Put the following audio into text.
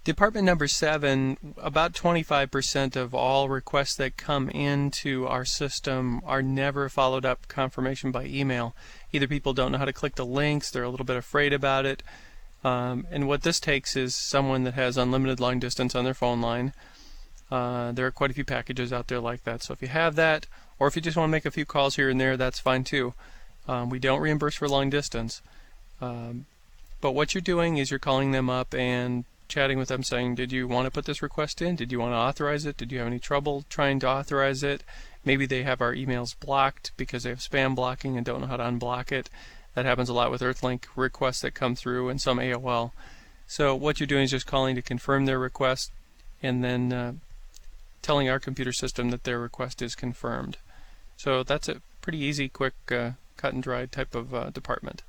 Department number 7, about 25% of all requests that come into our system are never followed up confirmation by email. Either people don't know how to click the links, they're a little bit afraid about it, and what this takes is someone that has unlimited long distance on their phone line. There are quite a few packages out there like that, so if you have that, or if you just want to make a few calls here and there, that's fine too. We don't reimburse for long distance, but what you're doing is you're calling them up and chatting with them saying, did you want to put this request in? Did you want to authorize it? Did you have any trouble trying to authorize it? Maybe they have our emails blocked because they have spam blocking and don't know how to unblock it. That happens a lot with Earthlink requests that come through and some AOL. So what you're doing is just calling to confirm their request and then telling our computer system that their request is confirmed. So that's a pretty easy, quick, cut and dried type of department.